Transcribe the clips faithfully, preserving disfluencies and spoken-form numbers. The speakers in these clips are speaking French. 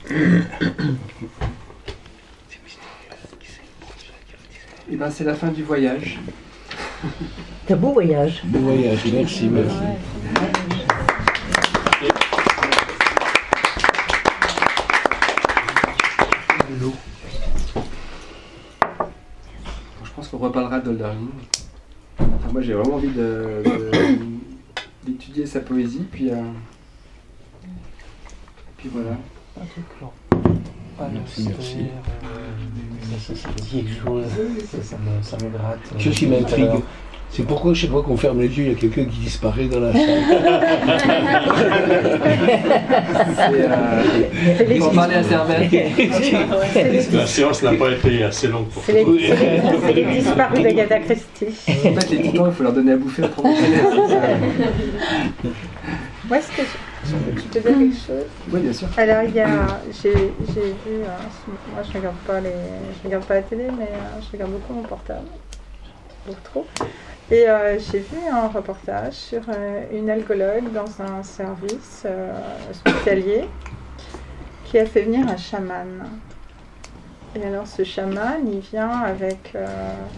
Et ben c'est la fin du voyage. C'est un beau voyage. Beau voyage, merci, merci. L'eau. Je pense qu'on reparlera d'Hölderlin. Enfin, moi j'ai vraiment envie de, de, d'étudier sa poésie, puis, euh, puis voilà. Merci, merci. Ça, ça, ça dit quelque chose, ça, ça, me, ça me gratte. Quelque chose qui m'intrigue. C'est pourquoi chaque fois qu'on ferme les yeux, il y a quelqu'un qui disparaît dans la salle. C'est euh, pour parler à Servette. La séance n'a pas été assez longue pour C'est les, oui. c'est les disparus d'Agatha Christie. En fait, les titans, il faut leur donner à bouffer autrement. Moi, est-ce que je, je peux dire quelque chose? Oui, bien sûr. Alors, il y a, j'ai, j'ai vu, euh, moi je regarde pas les, je regarde pas la télé, mais euh, je regarde beaucoup mon portable, beaucoup trop. Et euh, j'ai vu un reportage sur euh, une algologue dans un service euh, hospitalier qui a fait venir un chaman. Et alors, ce chaman, il vient avec, euh,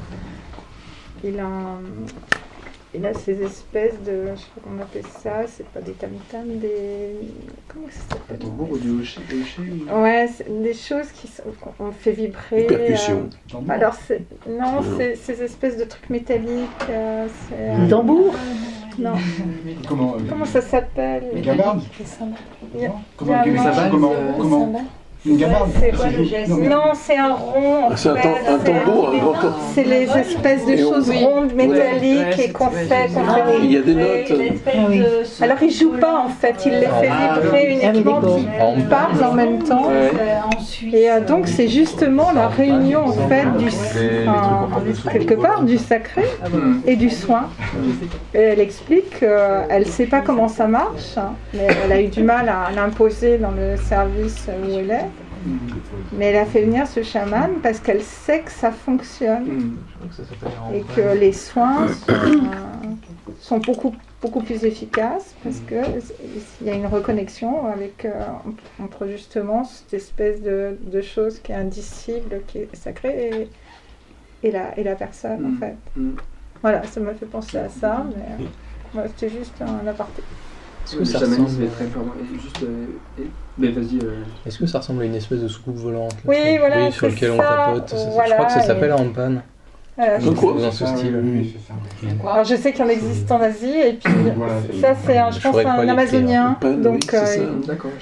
il a un, Il a ces espèces de, je sais pas comment on appelle ça, c'est pas des tam-tams, des... Comment ça s'appelle? Un tambour ou du hocher, ou... Ouais, c'est des choses qui sont, qu'on fait vibrer. Percussion. Euh... Alors, c'est... non, c'est ces espèces de trucs métalliques. Euh, c'est... Un tambour? Non. Comment, euh, comment ça s'appelle? Une gabarde? Comment, comment, comment Une gabarde? C'est quoi le geste? Non, c'est un rond. C'est un, tam- un tambour, un grand tambour. C'est les espèces de choses rondes, métalliques, et qu'on fait, qu'on fait Il y a des notes. Ah oui. Alors il joue pas en fait, il les fait vibrer uniquement, il parle en même temps. Et euh, donc c'est justement la réunion en fait du, enfin, quelque part du sacré et du soin. Et elle explique qu'elle sait pas comment ça marche, mais elle a eu du mal à l'imposer dans le service où elle est. Mais elle a fait venir ce chaman parce qu'elle sait que ça fonctionne et que les soins sont, euh, sont beaucoup, beaucoup plus efficaces parce qu'il y a une reconnexion avec, euh, entre justement cette espèce de, de chose qui est indicible, qui est sacrée et, et, la, et la personne en fait. Voilà, ça m'a fait penser à ça, mais euh, ouais, c'était juste un aparté. Est-ce que, ça ressemble... juste, euh, et... Mais vas-y, euh... Est-ce que ça ressemble à une espèce de soucoupe volante là, oui, sur, voilà, oui, sur lequel on ça, tapote voilà, je crois que ça s'appelle et... un hampan. Voilà, dans ce style. Oui, alors je sais qu'il y en existe en Asie et puis voilà, ça c'est un, je, je pense un amazonien. Pan, donc oui, euh, d'accord.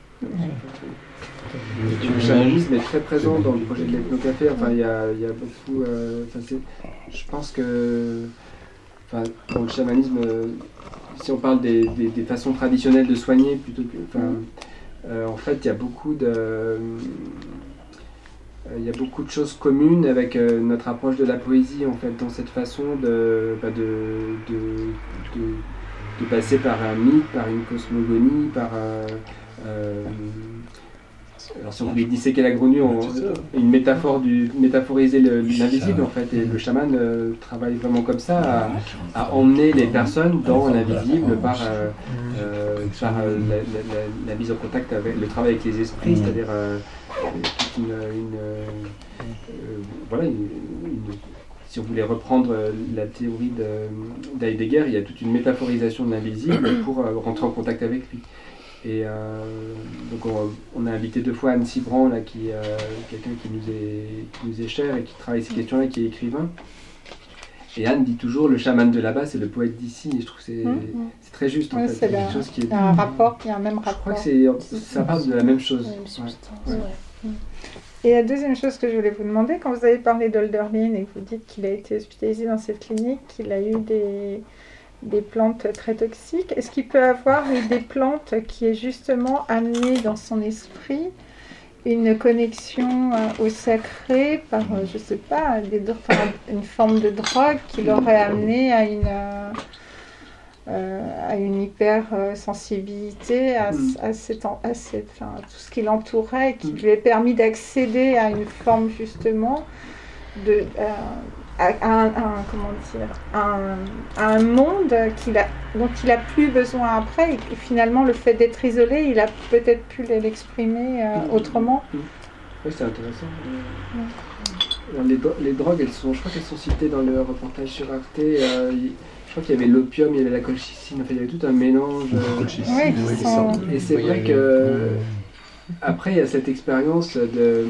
Le chamanisme est très présent dans le projet de l'ethnocafé. Enfin, il y a, il y a beaucoup. Euh, je pense que, enfin, dans le chamanisme, euh, si on parle des, des, des façons traditionnelles de soigner, plutôt que, enfin, euh, en fait, il y a beaucoup de, euh, il y a beaucoup de choses communes avec euh, notre approche de la poésie, en fait, dans cette façon de, bah, de, de, de, de passer par un mythe, par une cosmogonie, par euh, euh, alors si on voulait disséquer la grenouille, on, une métaphore du, métaphoriser le, l'invisible en fait, et le chaman euh, travaille vraiment comme ça, à, à emmener les personnes dans l'invisible par, euh, euh, par euh, la, la, la mise en contact avec le travail avec les esprits, c'est-à-dire euh, toute une, une euh, euh, voilà, une, une, si on voulait reprendre la théorie de, d'Heidegger, il y a toute une métaphorisation de l'invisible pour euh, rentrer en contact avec lui. Et euh, donc on, on a invité deux fois Anne Cibran, là, qui euh, quelqu'un qui nous est qui nous est cher et qui travaille ces questions-là, qui est écrivain. Et Anne dit toujours le chaman de là-bas, c'est le poète d'ici. Et je trouve que c'est, mmh. c'est très juste en oui, fait. C'est, c'est quelque chose qui est... Il y a un rapport, il y a un même rapport. Je crois que c'est, ça parle de la même chose. Ouais. Ouais. Ouais. Et la deuxième chose que je voulais vous demander, quand vous avez parlé d'Hölderlin et que vous dites qu'il a été hospitalisé dans cette clinique, qu'il a eu des des plantes très toxiques, est-ce qu'il peut avoir des plantes qui est justement amené dans son esprit une connexion euh, au sacré par, euh, je sais pas, des, enfin, une forme de drogue qui l'aurait amené à une, euh, euh, à une hypersensibilité à, à, cette, à cette, enfin, tout ce qui l'entourait, qui lui a permis d'accéder à une forme justement de... Euh, à, à, à, comment dire, à, à un monde qu'il a, dont il n'a plus besoin après, et finalement le fait d'être isolé, il a peut-être pu l'exprimer euh, autrement. Oui, c'est intéressant. Alors, les, les drogues, elles sont, je crois qu'elles sont citées dans le reportage sur Arte. Euh, il, je crois qu'il y avait l'opium, il y avait la colchicine, enfin, il y avait tout un mélange. Euh, oui, oui, sont... Et c'est vrai que euh, après il y a cette expérience de...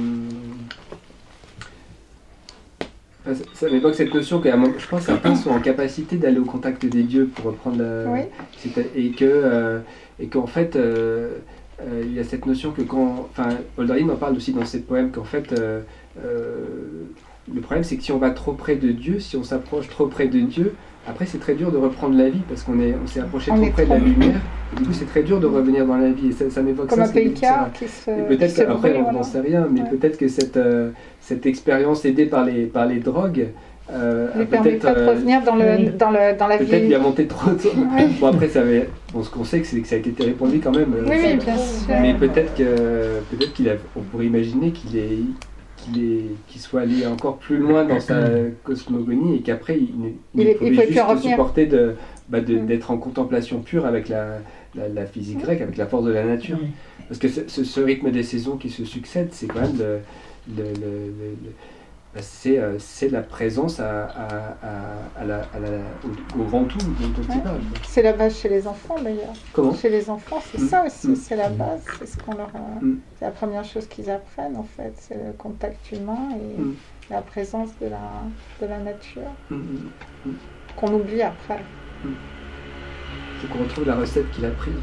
Enfin, ça m'évoque cette notion que je pense que certains sont en capacité d'aller au contact des dieux, pour reprendre la... Oui. Et que euh, et qu'en fait euh, euh, il y a cette notion que quand... Enfin, Hölderlin en parle aussi dans ses poèmes, qu'en fait euh, euh, le problème c'est que si on va trop près de Dieu, si on s'approche trop près de Dieu, après c'est très dur de reprendre la vie parce qu'on est, on s'est approché on trop près trop... de la lumière, et du coup c'est très dur de revenir dans la vie, et ça, ça m'évoque comme ça. Un Picard qui se... Et peut-être qu'après on n'en sait rien, mais ouais. peut-être que cette, euh, cette expérience aidée par les, par les drogues euh, ne permet pas de revenir dans, le, oui. dans, le, dans la vie. Peut-être qu'il a monté trop tôt. Ouais. Bon après ça avait, bon, ce qu'on sait c'est que ça a été terrible pour lui quand même. Oui, oui, bien sûr. Mais peut-être que peut-être qu'il a, on pourrait imaginer qu'il est qu'il, est, qu'il soit allé encore plus loin dans sa cosmogonie et qu'après il, il, il, il pouvait juste supporter de, bah de, mm. d'être en contemplation pure avec la, la, la physique grecque, avec la force de la nature. Mm. Parce que ce, ce, ce rythme des saisons qui se succèdent, c'est quand même le, le, le, le, le bah c'est, euh, c'est la présence à, à, à, à la, à la, au, au grand tout dont on ouais. parle. C'est la base chez les enfants d'ailleurs. Comment ? Chez les enfants, c'est mmh. ça aussi, mmh. c'est la base, c'est ce qu'on leur a... mmh. c'est la première chose qu'ils apprennent en fait, c'est le contact humain et mmh. la présence de la, de la nature, mmh. Mmh. qu'on oublie après. Mmh. Il faut qu'on retrouve la recette qu'il a prise.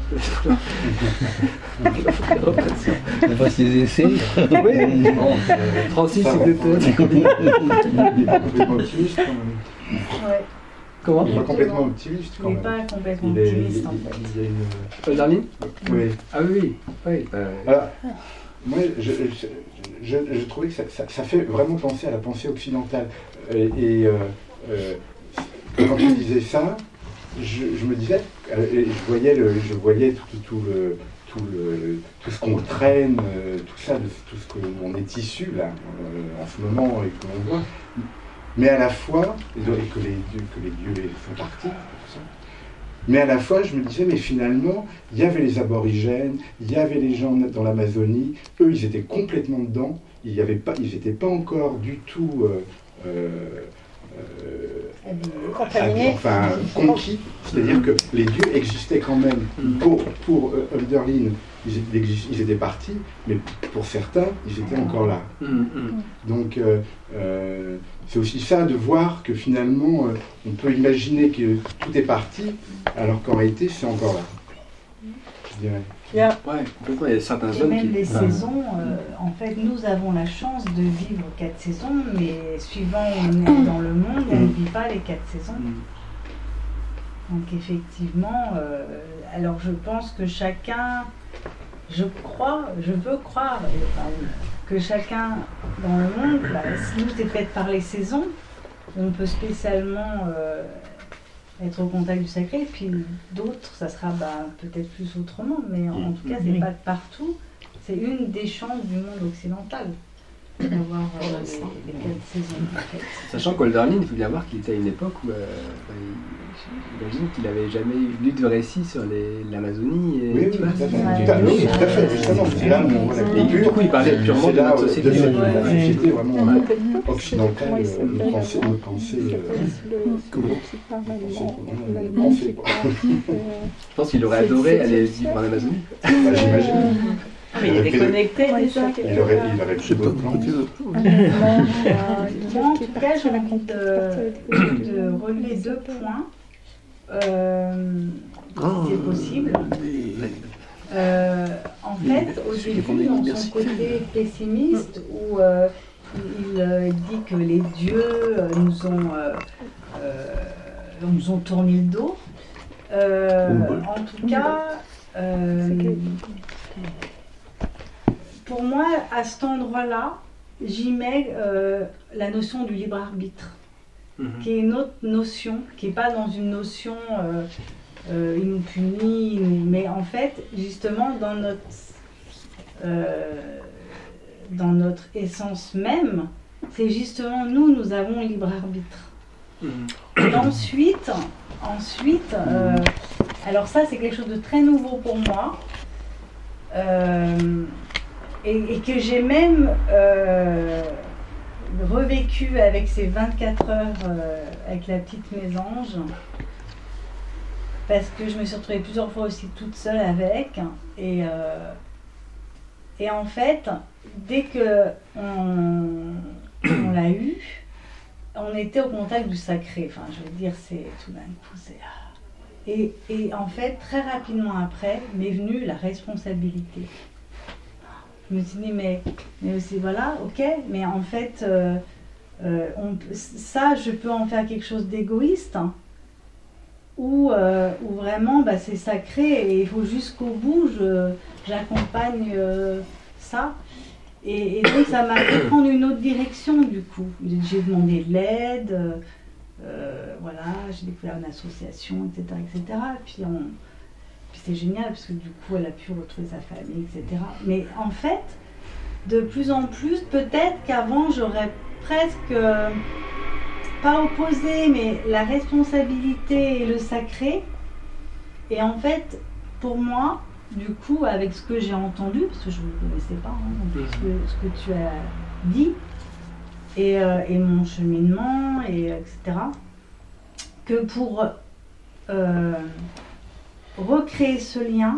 On fasse des essais. Oui, bon, Francis, s'il te plaît. Il est complètement optimiste quand même. Ouais. Comment ? Il est pas complètement optimiste quand même. même. Il n'est pas complètement il est, optimiste il, en fait. Il y a une... Euh, Darlene ? Oui. Ah oui, oui. oui bah... Alors, moi, je, je, je, je trouvais que ça, ça, ça fait vraiment penser à la pensée occidentale. Et, et euh, euh, quand tu disais ça, Je, je me disais, euh, je voyais, le, je voyais tout, tout, tout, le, tout, le, tout ce qu'on traîne, euh, tout ça, tout ce qu'on est issu là, euh, en ce moment et que l'on voit, mais à la fois, et que les dieux, que les dieux font partie, tout ça, mais à la fois je me disais, mais finalement, il y avait les aborigènes, il y avait les gens dans l'Amazonie, eux ils étaient complètement dedans, il y avait pas, ils n'étaient pas encore du tout... Euh, euh, Euh, Contaminé. Enfin, conquis, c'est-à-dire que les dieux existaient quand même. Pour, pour euh, Hölderlin, ils, ils étaient partis, mais pour certains, ils étaient encore là. Donc, euh, euh, c'est aussi ça de voir que finalement, euh, on peut imaginer que tout est parti, alors qu'en réalité, c'est encore là. Je dirais. Il y a, ouais, complètement. Il y a certains et hommes même qui... les saisons, euh, en fait, nous avons la chance de vivre quatre saisons, mais suivant où on est dans le monde, on ne vit pas les quatre saisons. Donc effectivement, euh, alors je pense que chacun, je crois, je veux croire, enfin, que chacun dans le monde, bah, nous c'est peut-être par les saisons, on peut spécialement... Euh, être au contact du sacré, puis d'autres, ça sera bah, peut-être plus autrement, mais en, en tout cas, c'est pas de partout. C'est une des chances du monde occidental d'avoir euh, les, les quatre saisons. En fait. Sachant qu'Hölderlin, il faut bien voir qu'il était à une époque où, euh, bah, j'imagine qu'il n'avait jamais lu de récit sur les, l'Amazonie. Et, oui, oui, tout à fait. Oui, tout à fait, justement. C'est là où on voit la culture. Et du coup, il parlait purement de notre société. De la société vraiment occidentale, notre pensée, notre pensée. Comment ? Je pense qu'il aurait adoré aller vivre en Amazonie. J'imagine. Ah, mais il est déconnecté déjà. Il aurait, il aurait pris d'autres plans. Moi, en tout cas, j'ai envie de, de relever deux points, euh, si c'est possible. Euh, en fait, au début, dans son côté pessimiste, où euh, il, euh, il dit que les dieux euh, nous ont, euh, euh, nous ont tourné le dos. Euh, en tout cas, euh, pour moi, à cet endroit-là, j'y mets euh, la notion du libre arbitre, mmh. qui est une autre notion, qui n'est pas dans une notion euh, euh, il nous punit, mais en fait, justement, dans notre, euh, dans notre essence même, c'est justement nous, nous avons libre arbitre. Et ensuite, ensuite euh, alors ça c'est quelque chose de très nouveau pour moi, euh, et, et que j'ai même euh, revécu avec ces vingt-quatre heures euh, avec la petite mésange, parce que je me suis retrouvée plusieurs fois aussi toute seule avec, et, euh, et en fait, dès que on, on l'a eu, on était au contact du sacré, enfin je veux dire, c'est tout d'un coup, c'est... Et, et en fait, très rapidement après, m'est venue la responsabilité. Je me suis dit, mais, mais aussi, voilà, ok, mais en fait, euh, euh, on, ça, je peux en faire quelque chose d'égoïste, hein, ou euh, vraiment, bah, c'est sacré, et il faut jusqu'au bout, je, j'accompagne euh, ça. Et, et donc ça m'a fait prendre une autre direction du coup. J'ai demandé de l'aide, euh, euh, voilà, j'ai découvert une association, et cetera, et cetera. Puis, on, puis c'est génial parce que du coup elle a pu retrouver sa famille, et cetera. Mais en fait, de plus en plus, peut-être qu'avant j'aurais presque, euh, pas opposé, mais la responsabilité et le sacré. Et en fait, pour moi, du coup, avec ce que j'ai entendu, parce que je ne le connaissais pas, hein, donc, ce, que, ce que tu as dit, et, euh, et mon cheminement, et, etc., que pour euh, recréer ce lien,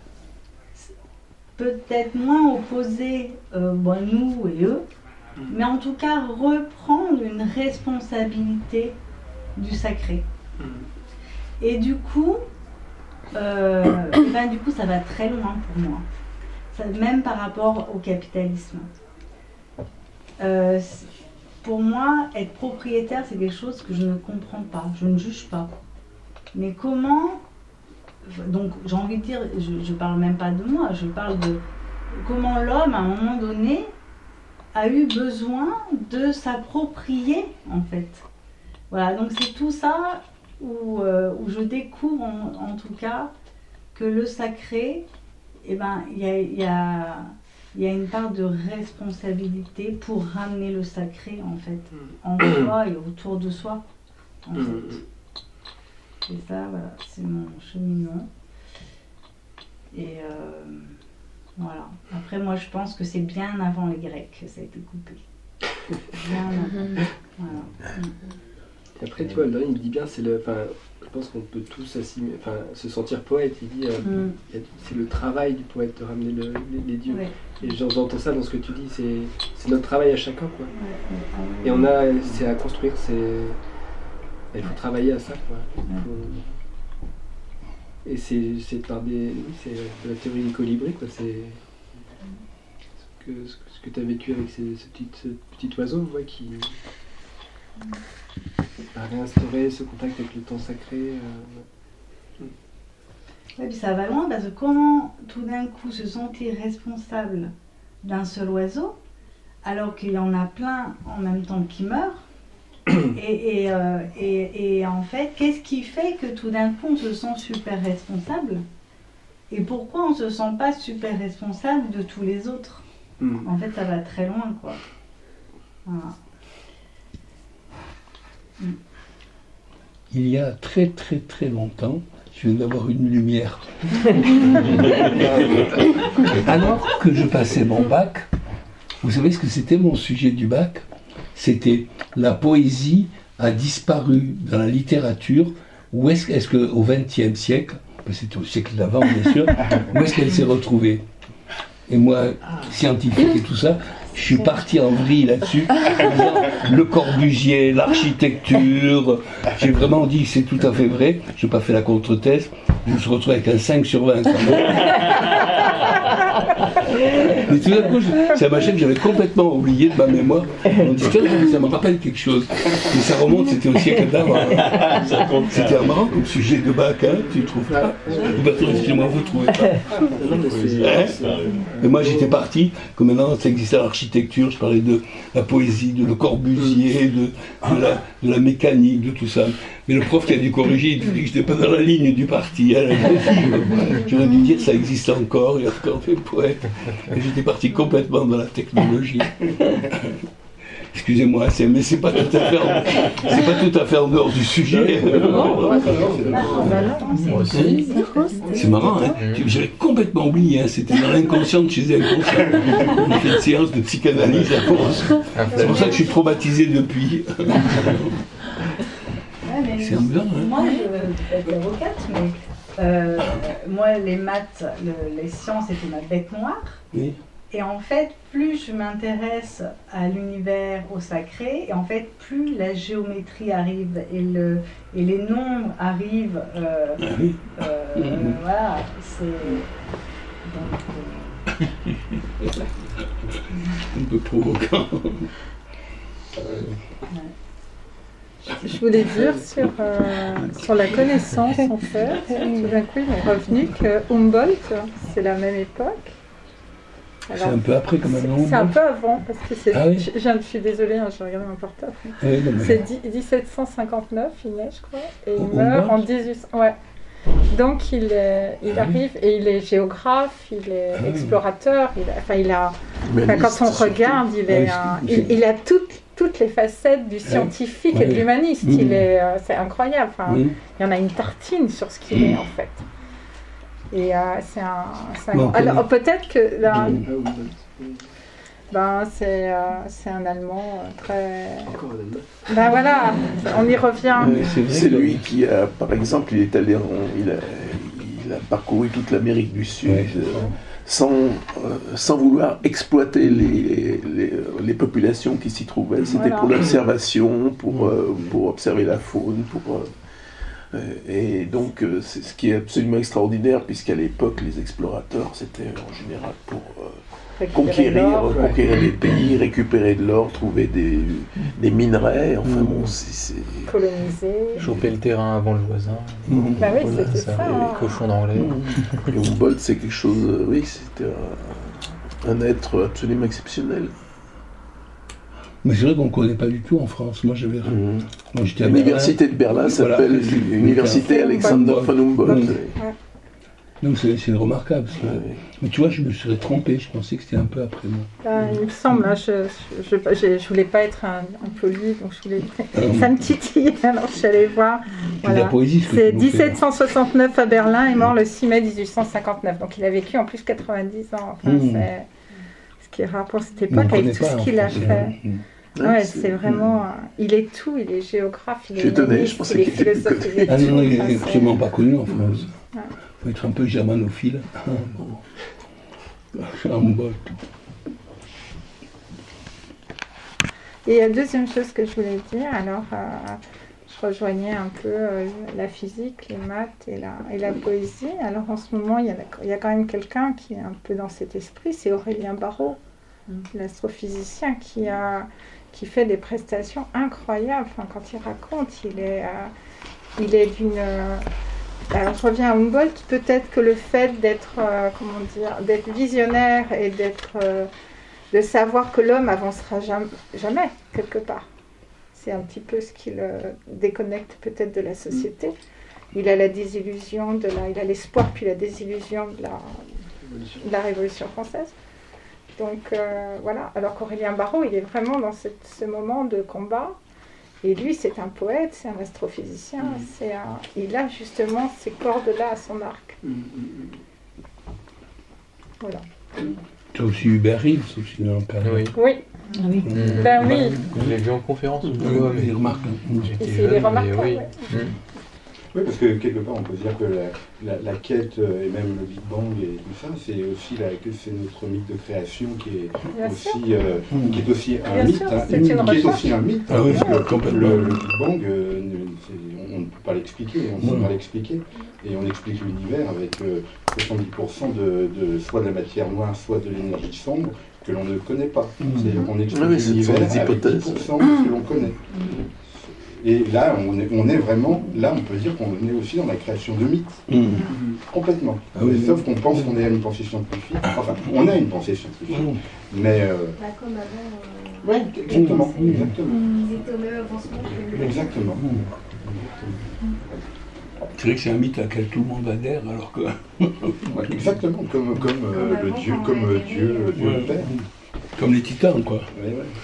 peut-être moins opposer euh, bon, nous et eux, mais en tout cas reprendre une responsabilité du sacré. Et du coup, Euh, et ben, du coup, ça va très loin pour moi, ça, même par rapport au capitalisme. Euh, pour moi, être propriétaire, c'est quelque chose que je ne comprends pas, je ne juge pas. Mais comment, donc j'ai envie de dire, je ne parle même pas de moi, je parle de comment l'homme, à un moment donné, a eu besoin de s'approprier, en fait. Voilà, donc c'est tout ça. Où, euh, où je découvre en, en tout cas que le sacré, eh ben, il y a, y a, y a une part de responsabilité pour ramener le sacré en fait, en soi et autour de soi. En fait. Et ça, voilà, c'est mon cheminement. Et euh, voilà. Après, moi, je pense que c'est bien avant les Grecs que ça a été coupé. Bien avant. Voilà. Après, tu vois, Lorraine, il me dit bien, c'est le, enfin, je pense qu'on peut tous assimiler, enfin, se sentir poète. Il dit, euh, mm. c'est le travail du poète de ramener le, les, les dieux. Ouais. Et j'entends ça dans ce que tu dis, c'est, c'est notre travail à chacun, quoi. Ouais, ouais, ouais. Et on a, c'est à construire, c'est, il faut travailler à ça, quoi. Il faut... Et c'est, c'est par des, c'est de la théorie du colibri, quoi. C'est ce que, ce que tu as vécu avec ces, ce, petit, ce petit oiseau, ouais, qui à réinstaurer ce contact avec le temps sacré. Euh... Ouais, puis ça va loin parce que comment tout d'un coup se sentir responsable d'un seul oiseau alors qu'il y en a plein en même temps qui meurent et, et, euh, et, et en fait, qu'est-ce qui fait que tout d'un coup on se sent super responsable et pourquoi on ne se sent pas super responsable de tous les autres? mm. En fait, ça va très loin, quoi. Voilà. Il y a très très très longtemps, je viens d'avoir une lumière. Alors que je passais mon bac, vous savez ce que c'était mon sujet du bac? C'était la poésie a disparu dans la littérature. Où est-ce, est-ce qu'au vingtième siècle, c'était au siècle d'avant bien sûr, où est-ce qu'elle s'est retrouvée? Et moi, scientifique et tout ça, je suis parti en vrille là-dessus, le Corbusier, l'architecture, j'ai vraiment dit que c'est tout à fait vrai, je n'ai pas fait la contre-thèse, je me suis retrouvé avec un cinq sur vingt quand même. Mais tout d'un coup, c'est un machin que j'avais complètement oublié de ma mémoire. On dit, ça me rappelle quelque chose. Mais ça remonte, c'était au siècle d'avant. C'était un marrant comme sujet de bac, hein, tu trouves pas? Excusez-moi, vous ne trouvez pas? Hein? Et moi j'étais parti, comme maintenant ça existait à l'architecture, je parlais de la poésie, de Le Corbusier, de, de, la, de la mécanique, de tout ça. Mais le prof qui a dû corriger, il dit que je n'étais pas dans la ligne du parti. Hein, j'aurais dû dire que ça existe encore, il y a encore des poètes. Et j'étais parti complètement dans la technologie. Excusez-moi, c'est, mais c'est pas tout à fait en, c'est pas tout à fait en dehors du sujet. C'est marrant, hein. J'avais complètement oublié, hein. C'était dans l'inconscient de chez l'inconscient. On fait une séance de psychanalyse à force. C'est pour ça que je suis traumatisé depuis. C'est amusant, hein. Moi, je suis avocate, mais euh, moi, les maths, le, les sciences, c'était ma bête noire. Oui. Et en fait, plus je m'intéresse à l'univers, au sacré, et en fait, plus la géométrie arrive et, le, et les nombres arrivent. Euh, ah oui. euh, mmh. Voilà, c'est. Donc, euh... un peu provoquant. Ouais. Je voulais dire sur, euh, sur la connaissance, en fait, tout d'un coup, il m'est revenu que Humboldt, c'est la même époque. Alors, c'est un peu après, quand même, non? C'est un peu avant, parce que c'est. Ah oui. je, je suis désolée, hein, j'ai regardé mon portable. Oui, mais... C'est dix-sept cent cinquanteneuf, il naît, je crois, et il meurt en dix-huit cents. Ouais. Donc il, est, il ah arrive oui. et il est géographe, il est ah explorateur, il a, enfin il a. Enfin, quand on regarde, il, est un, il, il a toutes, toutes les facettes du scientifique ouais. et de l'humaniste. Mmh. Il est, euh, c'est incroyable. Enfin, mmh. il y en a une tartine sur ce qu'il mmh. est en fait. Et euh, c'est un. C'est un... Bon, alors peut-être que là, ben c'est euh, c'est un Allemand euh, très. Ben voilà, on y revient. Euh, c'est, c'est lui qui a, par exemple, il est allé, en, il a, il a parcouru toute l'Amérique du Sud. Ouais. Euh, sans, euh, sans vouloir exploiter les, les, les populations qui s'y trouvaient. C'était voilà. pour l'observation, pour, euh, pour observer la faune, pour, euh, et donc euh, c'est ce qui est absolument extraordinaire, puisqu'à l'époque, les explorateurs, c'était en général pour euh, conquérir, conquérir des pays, récupérer de l'or, trouver des, des minerais, enfin mmh. bon, c'est... c'est... coloniser... choper le terrain avant le voisin. Mmh. Bah oui, voilà, c'était ça. ça. Les cochons d'anglais. Mmh. Et Humboldt, c'est quelque chose... Euh, oui, c'était un, un être absolument exceptionnel. Mais c'est vrai qu'on ne connaît pas du tout en France. Moi, j'avais... Mmh. Moi, j'étais à L'université de Berlin s'appelle voilà. Université Alexander von Humboldt. Mmh. Ouais. Donc c'est, c'est remarquable. C'est... Ouais. Mais tu vois, je me serais trompé. Je pensais que c'était un peu après moi. Ah, il me semble. Hein, je, je, je, je voulais pas être un, un poli, donc je voulais. Ah, ça me titillait. Alors je suis allée voir. Voilà. La poésie, c'est dix-sept cent soixante-neuf à Berlin et mort le six mai dix-huit cent cinquante-neuf. Donc il a vécu en plus quatre-vingt-dix ans. Enfin, mmh. c'est ce qui est rare pour cette époque avec tout ce qu'il a fait. Mmh. Ouais, c'est, c'est vraiment. Mmh. Il est tout. Il est géographe. Il est étonné. Je pensais il est philosophe. Il est ah non, il n'est absolument pas connu en France. Il ouais. faut être un peu germanophile. Humboldt. Et la deuxième chose que je voulais dire, alors, euh, je rejoignais un peu euh, la physique, les maths et la, et la poésie. Alors en ce moment, il y, a, il y a quand même quelqu'un qui est un peu dans cet esprit, c'est Aurélien Barraud, mmh. l'astrophysicien, qui a qui fait des prestations incroyables. Enfin, quand il raconte, il est, euh, il est d'une... Euh, alors je reviens à Humboldt, peut-être que le fait d'être, euh, comment dire, d'être visionnaire et d'être, euh, de savoir que l'homme avancera jamais, jamais, quelque part. C'est un petit peu ce qui le déconnecte peut-être de la société. Il a la désillusion, de la, il a l'espoir puis la désillusion de la, de la Révolution française. Donc euh, voilà, alors qu'Aurélien Barraud, il est vraiment dans cette, ce moment de combat. Et lui, c'est un poète, c'est un astrophysicien, mmh. c'est un... il a justement ces cordes-là à son arc. Mmh. Voilà. Tu as aussi Hubert Reeves, aussi dans le cadre. Oui. Oui. Ah oui. Mmh. Ben oui. Je l'ai vu en conférence. Mmh. Oui, mais il remarque. Il est remarquable. Oui. Mmh. Oui, parce que quelque part, on peut dire que la, la, la quête, et même le Big Bang et tout ça, c'est aussi la, que c'est notre mythe de création qui est, aussi, euh, qui est aussi un mythe. Hein, qui est aussi un mythe. Ah oui, parce que le, le Big Bang, euh, on ne peut pas l'expliquer, on ne sait pas l'expliquer. Et on explique l'univers avec euh, soixante-dix pour cent de, de soit de la matière noire, soit de l'énergie sombre que l'on ne connaît pas. Mmh. C'est-à-dire qu'on explique oui, l'univers avec dix pour cent de ce que l'on connaît. Mmh. Et là, on est, on est vraiment, là, on peut dire qu'on est aussi dans la création de mythes, mmh. complètement. Ah oui, sauf oui. qu'on pense qu'on est à une pensée scientifique. Enfin, on a une pensée scientifique, mmh. mais. Euh... Bah, comme avant. Euh... Oui, exactement, mmh. exactement. Ils étaient au même avancement que. Exactement. Mmh. C'est vrai que c'est un mythe à laquelle tout le monde adhère, alors que. ouais, exactement, comme, comme, euh, le Dieu, comme euh, Dieu, Dieu ouais. le Père. Comme les titans, quoi. Ouais, ouais.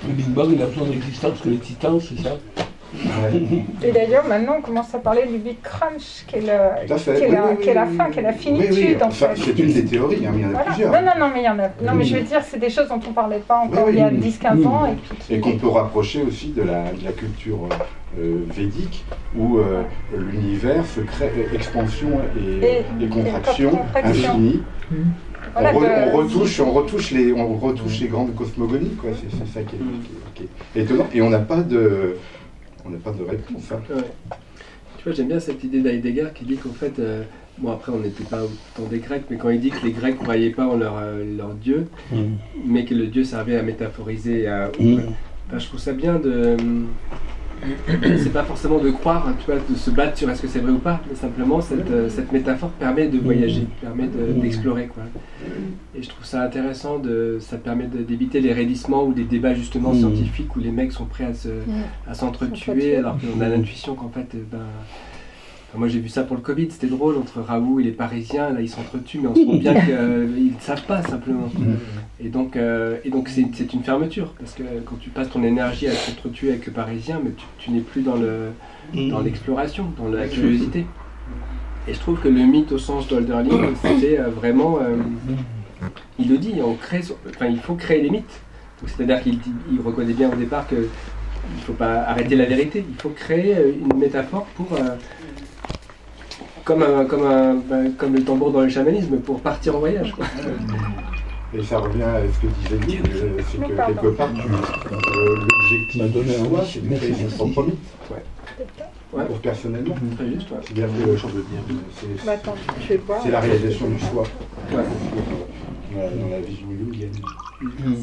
Le Big Bang, il a besoin d'existence que les titans, c'est ça? Et d'ailleurs, maintenant, on commence à parler du Big Crunch, qui est, le, Tout à fait. qui est, Oui, la, oui, qui est la oui, fin, oui. qui est la finitude, Oui, oui. en Enfin, fait. c'est une des théories, hein, mais il y en a Voilà. plusieurs. Non, non, non, mais il y en a. Non, mais je veux dire, c'est des choses dont on ne parlait pas encore il y a dix quinze ans. Et, puis qui... et qu'on peut rapprocher aussi de la, de la culture euh, védique, où euh, l'univers se crée expansion et, et, et contraction, et contraction. infinie. Mmh. Voilà, on, re, de... on, retouche, on, retouche les, on retouche les grandes cosmogonies, quoi. C'est, c'est ça qui est, qui, est, qui est étonnant. Et on n'a pas de, on n'a pas de réponse. Hein. Ouais. Tu vois, j'aime bien cette idée d'Heidegger qui dit qu'en fait, euh, bon après on n'était pas autant des Grecs, mais quand il dit que les Grecs ne croyaient pas en leur, euh, leur dieu, mm. mais que le dieu servait à métaphoriser, à, mm. enfin, je trouve ça bien de... C'est pas forcément de croire, tu vois, de se battre sur est-ce que c'est vrai ou pas, mais simplement cette, euh, cette métaphore permet de voyager, permet de, d'explorer, quoi. Et je trouve ça intéressant, de, ça permet de, d'éviter les raidissements ou des débats justement mmh. scientifiques où les mecs sont prêts à, se, à s'entretuer, alors qu'on a l'intuition qu'en fait, ben, enfin, moi j'ai vu ça pour le Covid, c'était drôle, entre Raoult et les Parisiens, là ils s'entretuent, mais on se rend bien qu'ils euh, ne savent pas simplement. Et donc, euh, et donc c'est, c'est une fermeture, parce que quand tu passes ton énergie à t'entretuer avec le Parisien, mais tu, tu n'es plus dans, le, dans l'exploration, dans la curiosité. Et je trouve que le mythe au sens d'Hölderlin, c'est euh, vraiment, euh, il le dit, on crée, enfin, il faut créer les mythes. Donc, c'est-à-dire qu'il il reconnaît bien au départ qu'il ne faut pas arrêter la vérité, il faut créer une métaphore pour... Euh, Comme, un, comme, un, ben, comme le tambour dans le chamanisme, pour partir en voyage, quoi. Et ça revient à ce que disait Guy, c'est que quelque part, tu, euh, l'objectif de soi, c'est de créer son propre mythe. Ouais. Ouais. Pour personnellement. Très juste, ouais. C'est bien que le champ de dire. C'est, bah, attends, je vais voir. C'est la réalisation du soi. Ouais. Dans, la, dans la vision jungienne. Mmh.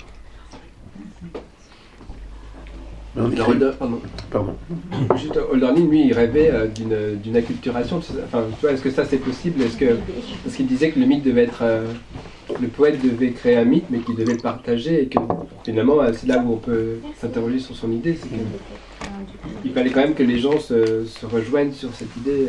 Holder, pardon. Pardon. Juste, Hölderlin, lui, il rêvait euh, d'une, d'une acculturation. Enfin, tu vois, est-ce que ça c'est possible? Est-ce que, parce qu'il disait que le mythe devait être... Euh, le poète devait créer un mythe, mais qu'il devait le partager, et que finalement, c'est là où on peut s'interroger sur son idée. C'est qu'il fallait quand même que les gens se, se rejoignent sur cette idée.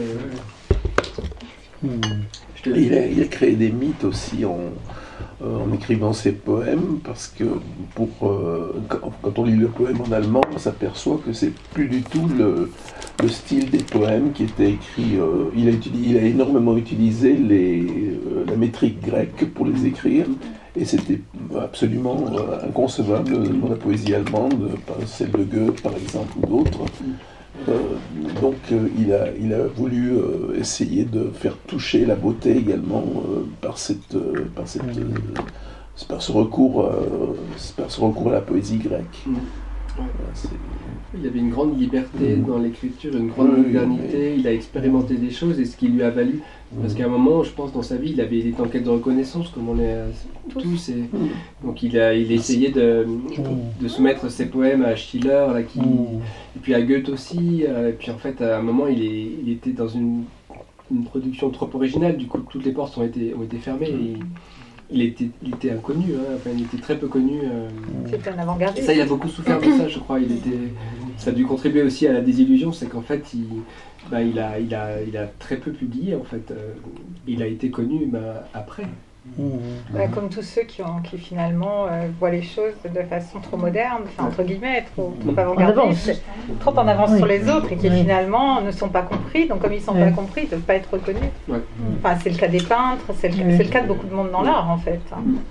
Euh... Mmh. Je te il, a, il a créé des mythes aussi en... en écrivant ses poèmes, parce que pour, euh, quand on lit le poème en allemand, on s'aperçoit que c'est plus du tout le, le style des poèmes qui était écrit. Euh, il, a utilisé, il a énormément utilisé les, euh, la métrique grecque pour les écrire, et c'était absolument euh, inconcevable dans la poésie allemande, celle de Goethe par exemple ou d'autres. Euh, donc euh, il, a, il a voulu euh, essayer de faire toucher la beauté également euh, par, cette, euh, par, cette, euh, par, ce recours, euh, par ce recours à la poésie grecque. Mmh. Ouais. C'est... Il avait une grande liberté mmh. dans l'écriture, une grande oui, modernité, oui. Il a expérimenté des choses, et ce qui lui a valu, mmh. parce qu'à un moment, je pense, dans sa vie, il avait été en quête de reconnaissance, comme on est tous, et mmh. donc il a, il a essayé de, de soumettre ses poèmes à Schiller, là, qui, mmh. et puis à Goethe aussi, euh, et puis en fait, à un moment, il, est, il était dans une, une production trop originale, du coup, toutes les portes ont été, ont été fermées, et, Il était, il était inconnu, hein. Enfin, il était très peu connu. Euh... C'était un avant-gardiste. Ça, il a beaucoup souffert de ça, je crois. Il était, ça a dû contribuer aussi à la désillusion, c'est qu'en fait, il, bah, il, a, il, a, il a très peu publié, en fait. Euh, il a été connu bah, après. Mmh. Bah, comme tous ceux qui, ont, qui finalement euh, voient les choses de façon trop moderne, enfin, entre guillemets, trop, trop avant-gardiste, trop en avance oui. sur les autres, et qui oui. finalement ne sont pas compris. Donc comme ils ne sont oui. pas compris, ils ne peuvent pas être reconnus. Ouais. Enfin, c'est le cas des peintres, c'est le, oui. c'est le cas de beaucoup de monde dans l'art en fait.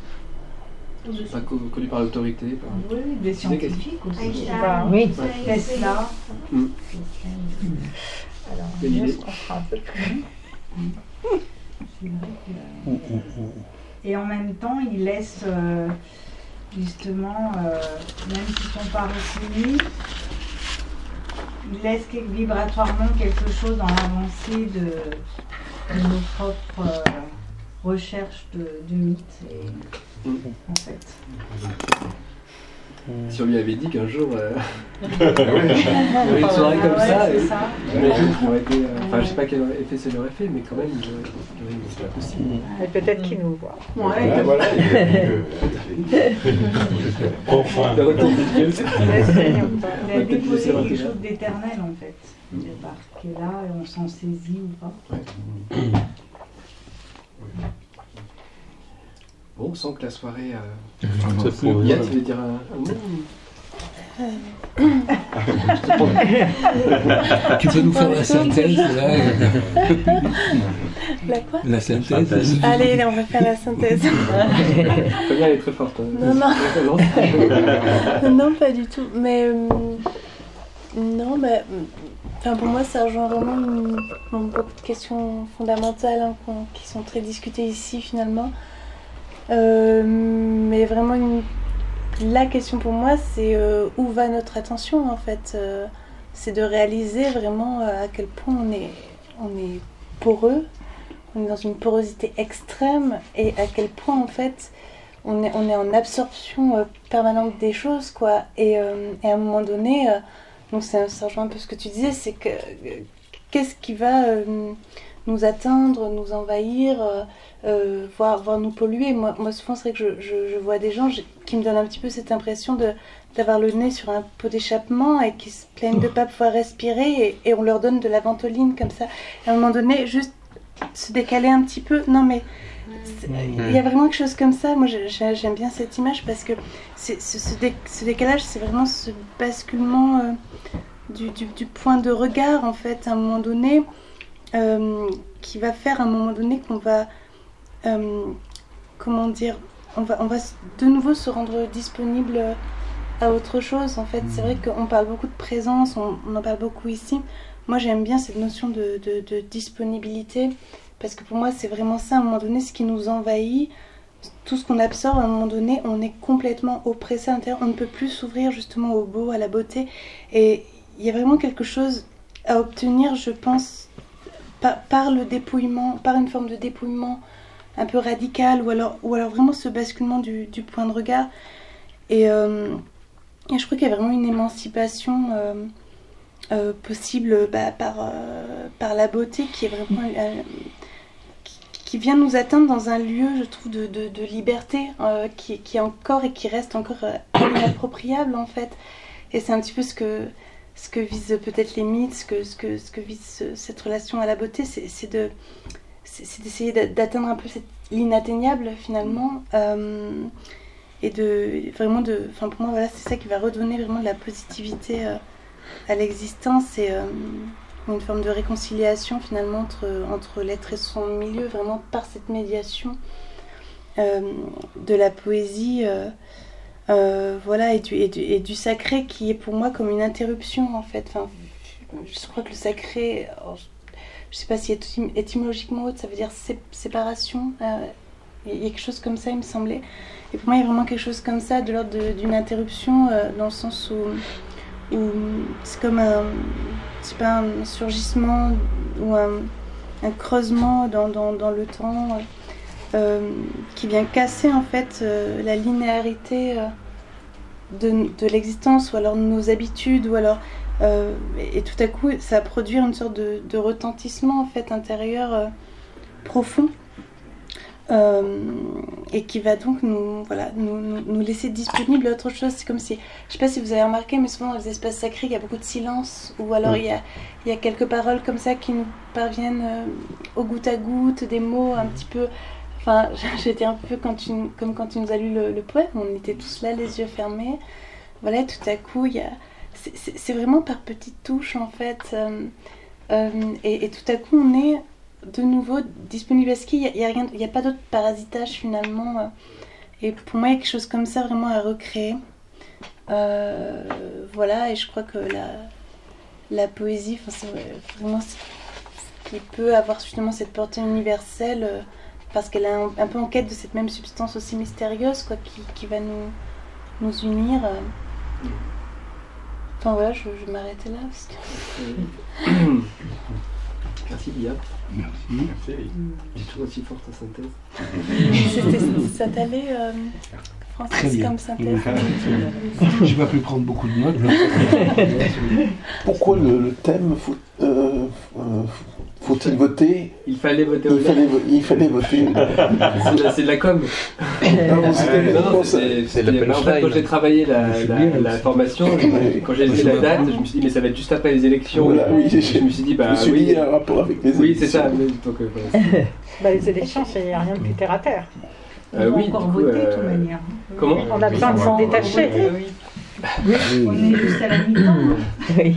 Mmh. Pas connu par l'autorité. Par... Oui, des scientifiques aussi. Bah, oui. Tesla. Mmh. Alors, je qu'on fera un peu plus. Et en même temps, il laisse euh, justement, euh, même si son pas reconnu, il laisse vibratoirement quelque chose dans l'avancée de, de nos propres euh, recherches de, de mythes. Et, en fait. Si on lui avait dit qu'un jour euh, il y aurait une soirée comme ouais, ça, et, ça. J'imagine qu'il aurait été. Euh, enfin, je sais pas quel effet ça lui aurait fait, mais quand même, il aurait, il aurait, c'est pas possible. Et peut-être qu'il nous voit. Ouais, ouais, voilà. Enfin, le retour de Dieu. Il a déposé quelque chose d'éternel en fait. Il est là et on s'en saisit ou pas. Ouais. Bon, on sent que la soirée. Euh... Yann, tu veux dire un, un mot? Tu peux nous faire la synthèse là La quoi? La synthèse. Allez, on va faire la synthèse. Fabien, elle est très forte. Non, non. Non, pas du tout. Mais euh, non, mais enfin, pour moi, ça rejoint vraiment une, bon, beaucoup de questions fondamentales hein, qui sont très discutées ici finalement. Euh, mais vraiment, une, la question pour moi, c'est euh, où va notre attention en fait. Euh, c'est de réaliser vraiment euh, à quel point on est, on est poreux, on est dans une porosité extrême et à quel point en fait on est, on est en absorption euh, permanente des choses quoi. Et, euh, et à un moment donné, euh, donc ça, ça rejoint un peu ce que tu disais, c'est que euh, qu'est-ce qui va euh, nous atteindre, nous envahir, euh, euh, voire, voire nous polluer. Moi, moi souvent c'est vrai que je, je, je vois des gens je, qui me donnent un petit peu cette impression de d'avoir le nez sur un pot d'échappement et qui se plaignent de ne pas pouvoir respirer et, et on leur donne de la ventoline comme ça. À un moment donné, juste se décaler un petit peu. Non mais il y a vraiment quelque chose comme ça. Moi j'aime bien cette image parce que c'est, ce, ce, dé, ce décalage, c'est vraiment ce basculement euh, du, du, du point de regard en fait à un moment donné euh, qui va faire à un moment donné qu'on va euh, comment dire on va, on va de nouveau se rendre disponible à autre chose en fait. C'est vrai qu'on parle beaucoup de présence, on, on en parle beaucoup ici. Moi j'aime bien cette notion de, de, de disponibilité parce que pour moi c'est vraiment ça à un moment donné ce qui nous envahit, tout ce qu'on absorbe à un moment donné, on est complètement oppressé à l'intérieur, on ne peut plus s'ouvrir justement au beau, à la beauté et il y a vraiment quelque chose à obtenir je pense par, par le dépouillement, par une forme de dépouillement un peu radical ou alors, ou alors vraiment ce basculement du, du point de regard et euh, Et je crois qu'il y a vraiment une émancipation euh, euh, possible bah, par, euh, par la beauté qui est vraiment euh, qui, qui vient nous atteindre dans un lieu, je trouve, de, de, de liberté euh, qui, qui est encore et qui reste encore euh, inappropriable en fait. Et c'est un petit peu ce que, ce que visent peut-être les mythes, ce que, ce que, ce que vise ce, cette relation à la beauté, c'est, c'est, de, c'est, c'est d'essayer d'atteindre un peu cette, l'inatteignable finalement. Euh, et de vraiment de enfin pour moi voilà c'est ça qui va redonner vraiment de la positivité euh, à l'existence et euh, une forme de réconciliation finalement entre entre l'être et son milieu vraiment par cette médiation euh, de la poésie euh, euh, voilà et du, et, du, et du sacré qui est pour moi comme une interruption en fait enfin je crois que le sacré alors, je sais pas si étymologiquement ça veut dire sé- séparation euh, il y a quelque chose comme ça il me semblait. Et pour moi, il y a vraiment quelque chose comme ça, de l'ordre de, d'une interruption, euh, dans le sens où, où c'est comme un, c'est pas un surgissement ou un, un creusement dans, dans, dans le temps euh, qui vient casser en fait euh, la linéarité euh, de, de l'existence ou alors de nos habitudes ou alors euh, et, et tout à coup, ça va produire une sorte de, de retentissement en fait intérieur euh, profond. Euh, et qui va donc nous, voilà, nous, nous, nous laisser disponible à autre chose. C'est comme si, je sais pas si vous avez remarqué, mais souvent dans les espaces sacrés, il y a beaucoup de silence, ou alors il y a, il y a quelques paroles comme ça qui nous parviennent euh, au goutte à goutte, des mots un petit peu... Enfin, j'étais un peu quand tu, comme quand tu nous as lu le, le poème, on était tous là, les yeux fermés. Voilà, tout à coup, il y a... C'est, c'est, c'est vraiment par petites touches, en fait. Euh, euh, et, et tout à coup, on est... de nouveau disponible à ski, il n'y a, a, a pas d'autre parasitage finalement et pour moi il y a quelque chose comme ça vraiment à recréer euh, voilà et je crois que la, la poésie c'est vraiment ce qui peut avoir justement cette portée universelle euh, parce qu'elle est un, un peu en quête de cette même substance aussi mystérieuse quoi, qui, qui va nous, nous unir euh. Enfin voilà, je, je vais m'arrêter là parce que... Merci Bia. Merci. Merci. Tu trouves aussi forte ta synthèse. C'était, ça t'allait, euh, Francis, comme synthèse. Je ne vais pas plus prendre beaucoup de notes. Pourquoi le, le thème faut, euh, euh, faut-il voter Il fallait voter il au fallait, il fallait voter. c'est, de la, c'est de la com. Non, c'était non, non, c'est, c'est, c'est en fait, quand j'ai travaillé la, la, la formation, quand j'ai fait la date, je me suis dit, mais ça va être juste après les élections. Voilà, oui, je, je me suis dit, bah je me suis oui. dit, il y a un rapport avec les oui, élections. c'est ça. Mais, donc, euh, voilà. Bah, les élections, il n'y a rien de plus terre à terre. Euh, oui, encore du coup, voter euh, de toute manière. Comment On a besoin de s'en détacher. Oui. Oui. On est juste à la mi-temps. Oui.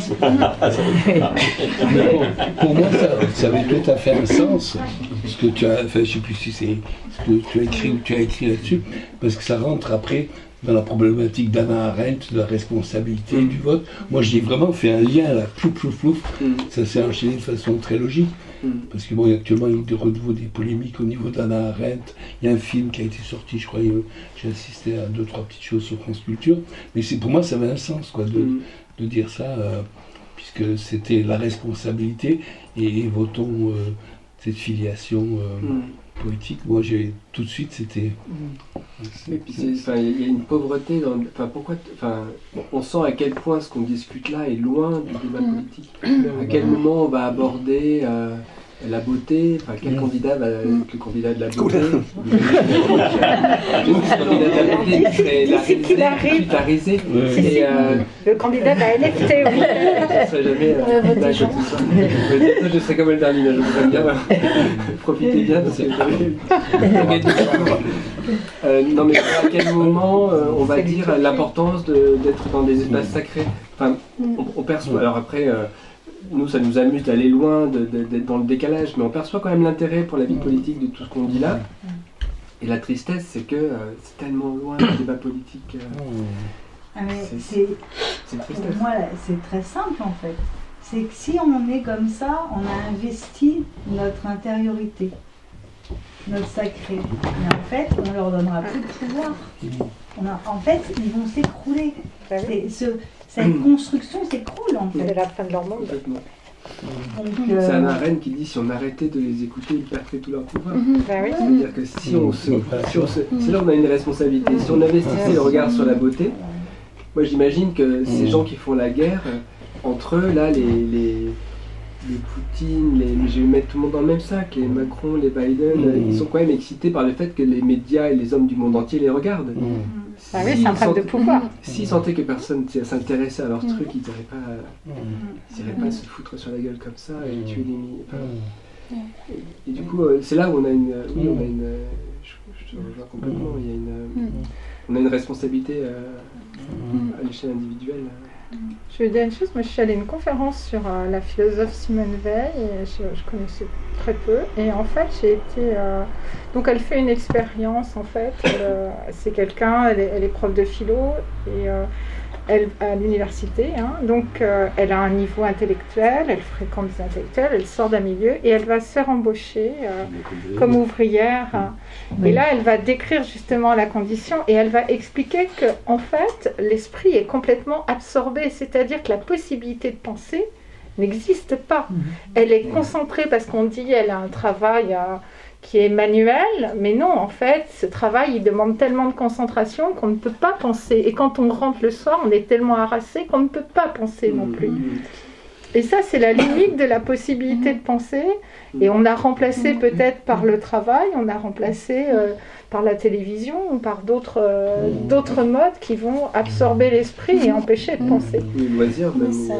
Mais bon, pour moi, ça, ça avait tout à fait un sens. Ce que tu as, enfin, je ne sais plus si c'est ce que tu as écrit, tu as écrit là-dessus, parce que ça rentre après dans la problématique d'Hannah Arendt, de la responsabilité mm. du vote. Moi, j'ai vraiment fait un lien là, plouf, plouf, plouf. Mm. Ça s'est enchaîné de façon très logique. Mm. Parce que bon, actuellement, il y a de renouveau des polémiques au niveau d'Hannah Arendt. Il y a un film qui a été sorti, je crois, j'ai assisté à deux, trois petites choses sur France Culture. Mais c'est, pour moi, ça avait un sens, quoi, de, mm. de dire ça, euh, puisque c'était la responsabilité, et, et votons euh, cette filiation euh, mm. poétique. Moi, j'ai tout de suite, c'était. Et puis, il y a une pauvreté dans. Enfin, pourquoi. Enfin, on sent à quel point ce qu'on discute là est loin du débat politique. À quel moment on va aborder euh, la beauté. Enfin, quel candidat va être le candidat de la beauté. Le candidat de la beauté qui serait larisé. Et euh, le candidat de la L F T, oui. Ça serait jamais. Euh, je serais comme le dernier, je voudrais bien. Profitez bien parce que euh, non mais à quel moment euh, on va dire l'importance de, d'être dans des espaces sacrés. Enfin, on, on perçoit. Alors après, euh, nous ça nous amuse d'aller loin, de, de, d'être dans le décalage, mais on perçoit quand même l'intérêt pour la vie politique de tout ce qu'on dit là. Et la tristesse, c'est que euh, c'est tellement loin du débat politique. Euh, ah, mais c'est, c'est, c'est tristesse. Pour moi, c'est très simple en fait. C'est que si on est comme ça, on a investi notre intériorité, notre sacré. Mais en fait, on leur donnera plus de pouvoir. On a, en fait, ils vont s'écrouler. C'est, ce, cette construction s'écroule en fait. C'est la fin de leur monde. Donc, euh... c'est Hannah Arendt qui dit si on arrêtait de les écouter, ils perdraient tout leur pouvoir. Mm-hmm. Bah oui. C'est-à-dire que si on se, si on se, c'est là où on a une responsabilité. Si on investissait le regard sur la beauté, moi j'imagine que ces gens qui font la guerre, entre eux, là, les, les, les Poutine, les, je vais mettre tout le monde dans le même sac, les Macron, les Biden, mmh. ils sont quand même excités par le fait que les médias et les hommes du monde entier les regardent. Mmh. Ah oui, c'est un problème de pouvoir. S'ils sentaient que personne s'intéressait à leur mmh. truc, ils n'iraient pas, mmh. pas se foutre sur la gueule comme ça et tuer des milliers. Enfin, mmh. et, et du coup, c'est là où on a une... Oui, on a une je, je te rejoins complètement, il y a une, mmh. on a une responsabilité euh, mmh. à l'échelle individuelle. Je vais dire une chose, moi je suis allée à une conférence sur euh, la philosophe Simone Veil, et je, je connaissais très peu, et en fait j'ai été... Euh, donc elle fait une expérience en fait, euh, c'est quelqu'un, elle est, elle est prof de philo, et euh, elle à l'université, hein, donc euh, elle a un niveau intellectuel, elle fréquente des intellectuels, elle sort d'un milieu, et elle va se faire embaucher euh, comme ouvrière, hein. Et là, elle va décrire justement la condition et elle va expliquer que, en fait, l'esprit est complètement absorbé, c'est-à-dire que la possibilité de penser n'existe pas. Elle est concentrée parce qu'on dit qu'elle a un travail euh, qui est manuel, mais non, en fait, ce travail, il demande tellement de concentration qu'on ne peut pas penser. Et quand on rentre le soir, on est tellement harassé qu'on ne peut pas penser non plus. Et ça, c'est la limite de la possibilité de penser. Et on a remplacé peut-être par le travail, on a remplacé euh, par la télévision ou par d'autres, euh, d'autres modes qui vont absorber l'esprit et empêcher de penser. Les loisirs, même. Ça...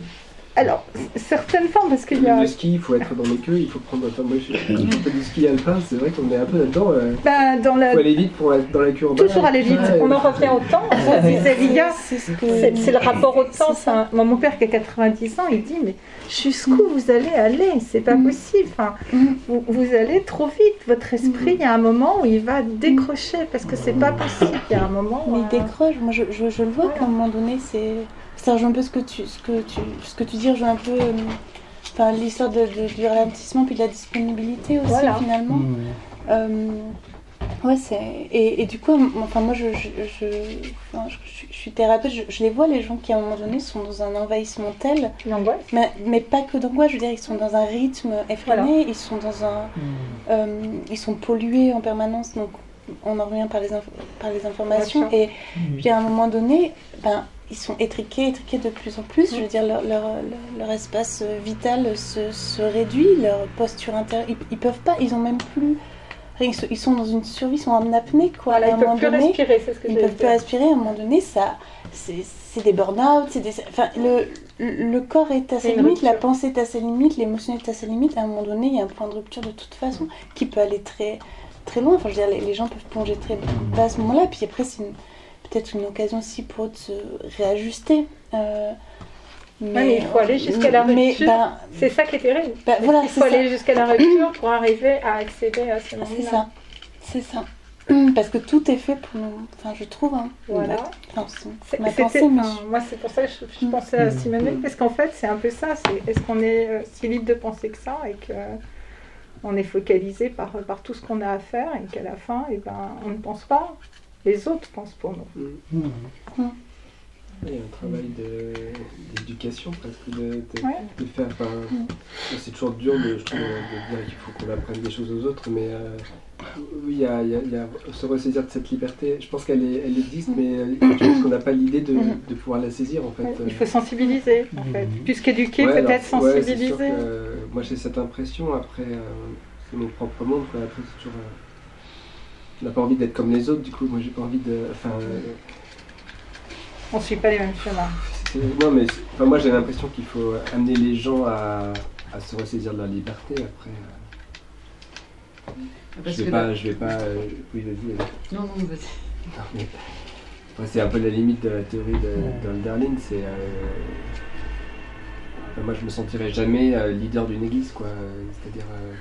Alors, certaines formes, parce qu'il y a... Le ski, il faut être dans les queues, il faut prendre... Enfin, moi, je suis un peu du ski alpin, c'est vrai qu'on est un peu là-dedans. Euh... Ben, dans la... Il faut aller vite pour être dans la queue en bas. Toujours aller vite, ah, on en revient au temps. On disait, Lia, c'est, c'est, c'est le rapport au temps. Ça. Moi, mon père qui a quatre-vingt-dix ans, il dit, mais jusqu'où vous allez aller? C'est pas possible. Enfin, vous, vous allez trop vite. Votre esprit, il y a un moment où il va décrocher, parce que c'est pas possible. Il y a un moment où... Mais il décroche. Moi, je, je, je le vois qu'à un moment donné, c'est... Ça rejoint un peu ce que tu, ce que tu, ce que tu dis, rejoint un peu euh, enfin, l'histoire de, de, du ralentissement puis de la disponibilité aussi, voilà. Finalement. Mmh. Euh, ouais, c'est... Et, et du coup, enfin, moi, je, je, je, enfin, je, je suis thérapeute, je, je les vois, les gens qui, à un moment donné, sont dans un envahissement tel... L'angoisse. Mais, mais pas que d'angoisse, je veux dire, ils sont dans un rythme effréné, voilà. Ils sont dans un... Mmh. Euh, ils sont pollués en permanence, donc on en revient par les, inf- par les informations. Et puis, à un moment donné... Ben, ils sont étriqués, étriqués de plus en plus. Je veux dire, leur, leur, leur, leur espace vital se, se réduit, leur posture intérieure. Ils, ils peuvent pas, ils ont même plus. Ils sont, ils sont dans une survie, ils sont en apnée, quoi. Voilà, ils peuvent plus donné, respirer, c'est ce que Ils peuvent plus respirer. À un moment donné, ça, c'est, c'est des burn-out. C'est des, enfin, le, le corps est à ses limites, la pensée est à ses limites, l'émotion est à ses limites. À un moment donné, il y a un point de rupture de toute façon qui peut aller très, très loin. Enfin, je veux dire, les, les gens peuvent plonger très bas à ce moment-là. Puis après, c'est une peut-être une occasion aussi pour eux de se réajuster. Euh, mais, ouais, mais il faut aller jusqu'à la rupture. Bah, c'est ça qui est terrible. Bah, voilà, il faut aller jusqu'à la rupture pour arriver à accéder à ce moment-là. C'est ça. C'est ça. Parce que tout est fait pour nous. Enfin, je trouve. Hein. Voilà. Enfin, c'est ma pensée, pensée, mais... enfin, moi, c'est pour ça que je, je pensais à Simone Veil, parce qu'en fait, c'est un peu ça. C'est, est-ce qu'on est euh, si libre de penser que ça et qu'on est focalisé par, par tout ce qu'on a à faire et qu'à la fin, eh ben, on ne pense pas. Les autres pensent pour nous. Mmh. Mmh. Il y a un travail de, d'éducation presque, de, de, ouais. de faire. Enfin, mmh. C'est toujours dur de, je trouve, de dire qu'il faut qu'on apprenne des choses aux autres, mais euh, oui, il y, a, il, y a, il y a se ressaisir de cette liberté. Je pense qu'elle est, elle existe, mmh. mais je pense qu'on n'a pas l'idée de, de pouvoir la saisir en fait. Ouais, il faut sensibiliser en fait, plus qu'éduquer, ouais, peut-être alors, sensibiliser. Ouais, c'est sûr que, euh, moi j'ai cette impression, après, euh, c'est mon propre monde, quoi. Après c'est toujours. Euh, on n'a pas envie d'être comme les autres, du coup, moi j'ai pas envie de. Enfin. Euh, on ne suit pas les mêmes chemins. Non, mais enfin, moi j'ai l'impression qu'il faut amener les gens à, à se ressaisir de leur liberté. Après, euh, je vais pas, là... je vais pas. Euh, oui, vas-y. vas-y. Non, non, vas-y. Non, mais, après, c'est un peu la limite de la théorie de d'Hölderlin. C'est. Euh, enfin, moi, je me sentirais jamais euh, leader d'une église, quoi. C'est-à-dire. Euh,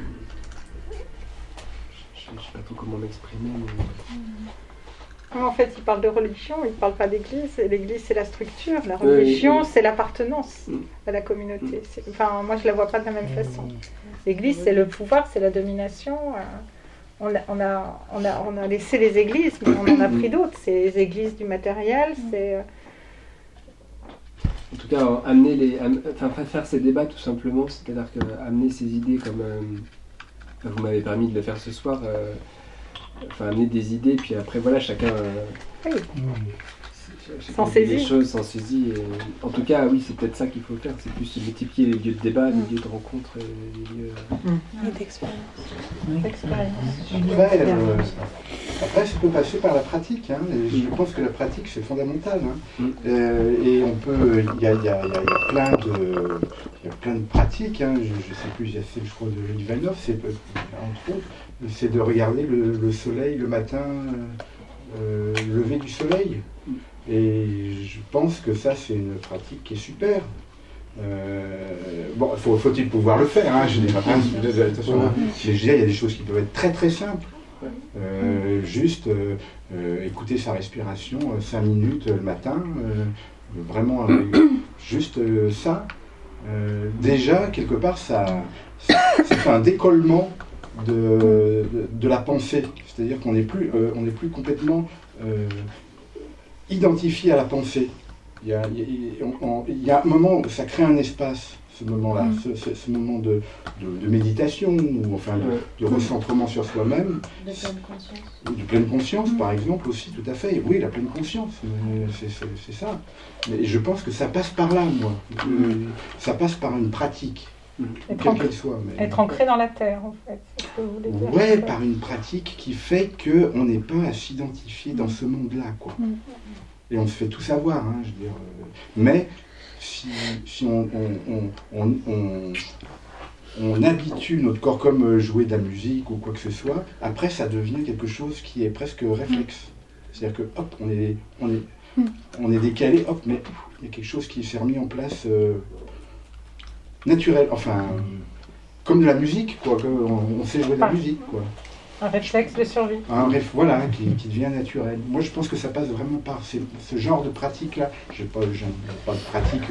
je, je sais pas trop comment m'exprimer. Mais... En fait, il parle de religion, il ne parle pas d'église. L'église, c'est la structure. La religion, oui, oui. c'est l'appartenance mm. à la communauté. C'est... Enfin, moi, je ne la vois pas de la même façon. L'église, c'est le pouvoir, c'est la domination. On a, on a, on a, on a laissé les églises, mais on en a pris d'autres. C'est les églises du matériel, c'est... En tout cas, amener les... Enfin, faire ces débats, tout simplement. C'est-à-dire que amener ces idées comme... Euh, vous m'avez permis de le faire ce soir... Euh, Enfin, amener des idées, puis après, voilà, chacun euh, oui. s'en saisit. Les choses s'en saisit. Et, en tout cas, oui, c'est peut-être ça qu'il faut faire. C'est plus multiplier les lieux de débat, mm. les lieux de rencontre, et les lieux mm. d'expérience. Oui. D'expérience. Après, euh, après, ça peut passer par la pratique. Hein, et je pense que la pratique, c'est fondamental. Hein. Mm. Euh, et on peut, il y a, y, a, y, a, y a plein de, y a plein de pratiques. Hein, je ne sais plus, il y a celle, je crois, de Louis Valneuf, c'est entre autres. C'est de regarder le, le soleil le matin, euh, le lever du soleil. Et je pense que ça, c'est une pratique qui est super. Euh, bon, faut, faut-il pouvoir le faire, hein, je dis, attention, je dis, il y a des choses qui peuvent être très très simples. Euh, juste euh, euh, écouter sa respiration euh, cinq minutes le matin, euh, vraiment euh, juste euh, ça. Euh, déjà, quelque part, ça, ça, ça fait un décollement De, de, de la pensée, c'est-à-dire qu'on n'est plus, euh, on n'est plus complètement euh, identifié à la pensée. Il y a, il y a, on, il y a un moment où ça crée un espace, ce moment-là, mm. ce, ce, ce moment de, de, de méditation, ou enfin de, de recentrement sur soi-même. De pleine conscience. De pleine conscience, mm. par exemple, aussi, tout à fait. Oui, la pleine conscience, c'est, c'est, c'est ça. Mais je pense que ça passe par là, moi. Mm. Ça passe par une pratique. Être, ancré, soit, mais... être ancré dans la terre, en fait. C'est ce que vous voulez dire. Ouais, par une pratique qui fait qu'on n'est pas à s'identifier dans ce monde-là, quoi. Mm. Et on se fait tout savoir, hein, je veux dire. Euh, mais si, si on, on, on, on, on, on habitue notre corps comme jouer de la musique ou quoi que ce soit, après ça devient quelque chose qui est presque réflexe. C'est-à-dire que, hop, on est, on est, mm. on est décalé, hop, mais il y a quelque chose qui s'est remis en place... Euh, naturel, enfin, comme de la musique, quoi, on, on sait jouer de la musique, quoi. Un réflexe de survie. Un réf, voilà, qui, qui devient naturel. Moi, je pense que ça passe vraiment par ces, ce genre de pratique-là. Je n'ai pas, pas de pratique.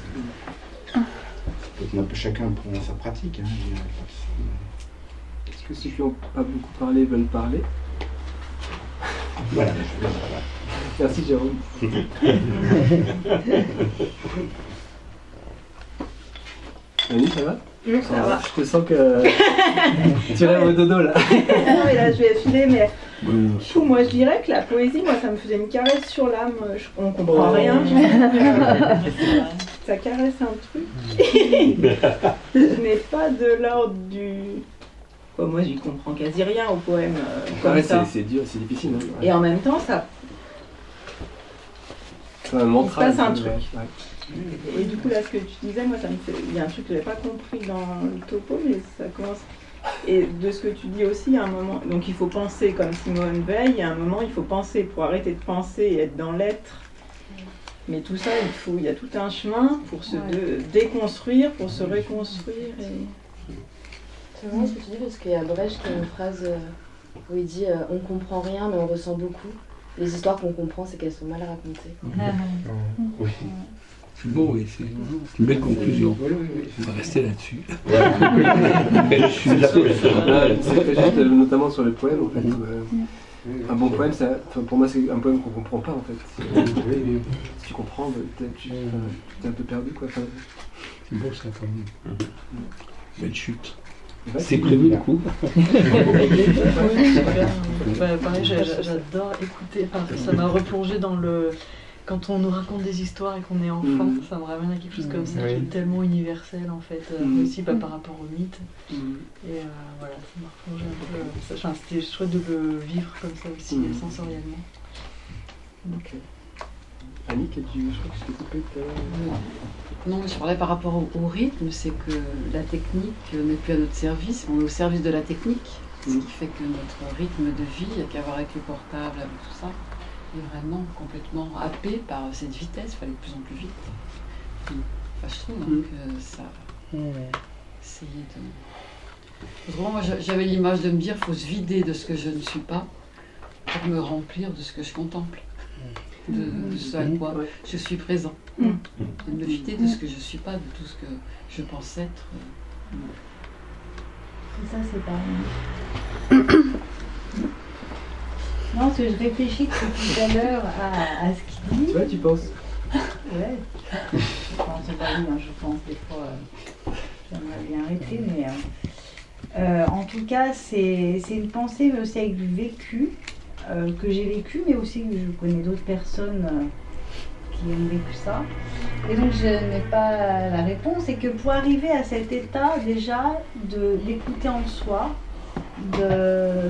Euh, peut-être un peu chacun prend sa pratique. Hein, est-ce que ceux qui n'ont pas beaucoup parlé veulent parler? Voilà, je vais voilà. Merci, Jérôme. Annie, ça va? Oui, ça, ça va. Je te sens que tu rêves au dodo là. Non, mais là je vais filer, mais tout, moi je dirais que la poésie, moi ça me faisait une caresse sur l'âme. Je, on comprend oh. rien. Ça caresse un truc. Ce n'est pas de l'ordre du. Quoi, moi j'y comprends quasi rien au poème euh, comme ouais, ça. C'est, c'est dur, c'est difficile. Hein, ouais. Et en même temps, ça. C'est un mantra. Il se passe un truc. Ouais. Et du coup, là, ce que tu disais, moi, ça me fait... il y a un truc que je n'avais pas compris dans le topo, mais ça commence. Et de ce que tu dis aussi, à un moment, donc il faut penser comme Simone Veil, à un moment il faut penser pour arrêter de penser et être dans l'être. Mais tout ça, il faut, il y a tout un chemin pour se Ouais. de- déconstruire, pour se reconstruire. Et... C'est vrai ce que tu dis, parce qu'il y a Brecht qui a une phrase euh, où il dit euh, on comprend rien mais on ressent beaucoup. Les histoires qu'on comprend, c'est qu'elles sont mal racontées. Oui. C'est beau, oui, c'est une belle conclusion. On va rester là-dessus. Belle chute. Ouais, c'est juste, euh, notamment sur le poème, en fait. euh, Un bon poème, ça, enfin, pour moi, c'est un poème qu'on comprend pas, en fait. Si tu comprends, bah, peut-être tu es un peu perdu, quoi. Enfin, c'est beau, ça, quand même. Belle chute. Ouais, C'est prévu, le coup. Bah, pareil, j'a- j'a- j'adore écouter. Enfin, ça m'a replongé dans le. Quand on nous raconte des histoires et qu'on est enfant, Mm. ça me ramène à quelque chose comme ça Oui. qui est tellement universel en fait, euh, Mm. aussi bah, par rapport au mythe. Mm. Et euh, voilà, ça m'a replongé un peu. euh, ça- Enfin, c'était chouette de le vivre comme ça aussi, Mm. sensoriellement. Ok. Annick, tu, je crois que je t'ai coupé tout à l'heure. Non, mais je parlais par rapport au, au rythme, c'est que la technique n'est plus à notre service, on est au service de la technique, ce qui fait que notre rythme de vie, il n'y a qu'à voir avec les portables, avec tout ça, est vraiment complètement happé par cette vitesse, il faut aller de plus en plus vite. Enfin, je trouve donc euh, ça, essayer de... Autrement, moi j'a- j'avais l'image de me dire, il faut se vider de ce que je ne suis pas pour me remplir de ce que je contemple. De, de ce à quoi je suis présent. Mm. Et de me vider de ce que je suis pas, de tout ce que je pense être. Ça, c'est pareil. Non, parce que je réfléchis depuis tout à l'heure à, à ce qu'il dit. Tu vois, tu penses. Ouais. Je pense pas oui, hein, je pense des fois. euh, J'aimerais bien arrêter, mais. euh, euh, en tout cas, c'est c'est une pensée, mais aussi avec du vécu, euh, que j'ai vécu, mais aussi que je connais d'autres personnes euh, qui ont vécu ça. Et donc, je n'ai pas la réponse. Et que pour arriver à cet état, déjà, de l'écouter en soi, de.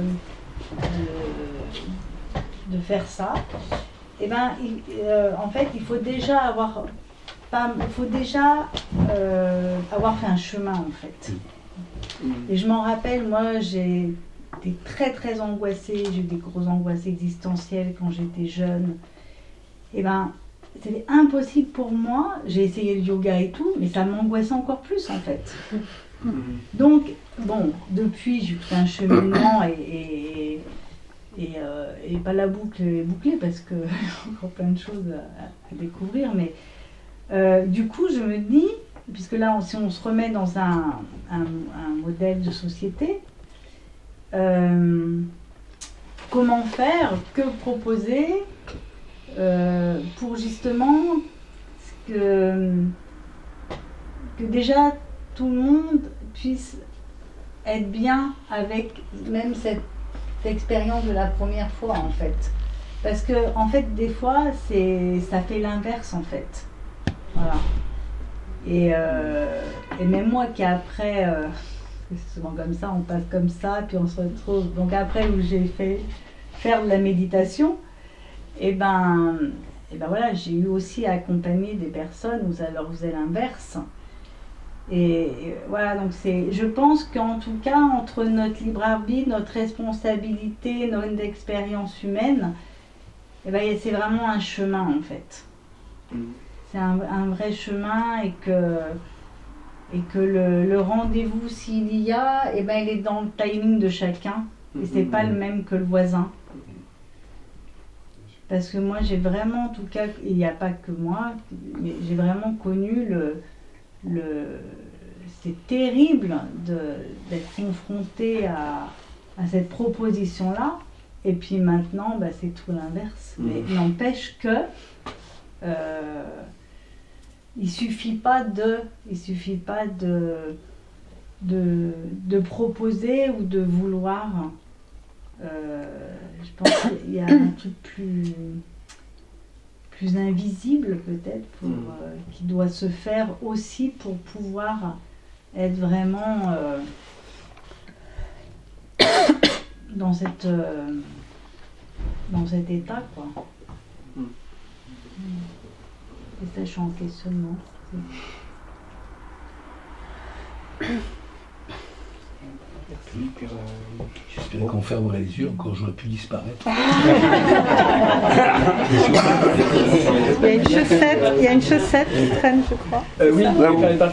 de, de faire ça, et ben, il- euh, en fait, il faut déjà avoir, pas, il faut déjà euh, avoir fait un chemin, en fait. Et je m'en rappelle, moi, j'ai été très très angoissée, j'ai eu des grosses angoisses existentielles quand j'étais jeune. Et ben, c'était impossible pour moi. J'ai essayé le yoga et tout, mais ça m'angoissait encore plus, en fait. Donc, bon, depuis, j'ai fait un cheminement et, et, et, euh, et pas la boucle est bouclée parce qu'il y a encore plein de choses à, à découvrir. Mais euh, du coup, je me dis, puisque là, on- si on se remet dans un, un, un modèle de société, euh, comment faire, que proposer euh, pour justement que, que déjà tout le monde puisse être bien avec même cette expérience de la première fois, en fait. Parce que en fait, des fois, c'est ça fait l'inverse, en fait. Voilà. Et, euh, et même moi qui après, euh, c'est souvent comme ça, on passe comme ça, puis on se retrouve. Donc après, où j'ai fait faire de la méditation, et ben, et ben voilà, j'ai eu aussi à accompagner des personnes où ça leur faisait l'inverse. Et, et voilà, donc c'est, je pense qu'en tout cas, entre notre libre arbitre, notre responsabilité, notre expérience humaine, eh ben, c'est vraiment un chemin, en fait. C'est un, un vrai chemin, et que, et que le, le rendez-vous, s'il y a, eh ben, il est dans le timing de chacun, et c'est pas le même que le voisin. Parce que moi, j'ai vraiment, en tout cas, il n'y a pas que moi, mais j'ai vraiment connu le... le c'est terrible de, d'être confronté à, à cette proposition-là, et puis maintenant, bah, c'est tout l'inverse. Mmh. Mais n'empêche que euh, il suffit pas de, il suffit pas de, de, de proposer ou de vouloir. Euh, je pense qu'il y a un truc plus plus invisible peut-être pour, euh, qui doit se faire aussi pour pouvoir être vraiment euh, dans cette euh, dans cet état, quoi. Mm. Et ça, je suis en questionnement. Merci. J'espérais qu'on fermerait les yeux, encore j'aurais pu disparaître. Il y a une chaussette, il y a une chaussette qui traîne, je crois. Euh, oui, Ouais, faire une partie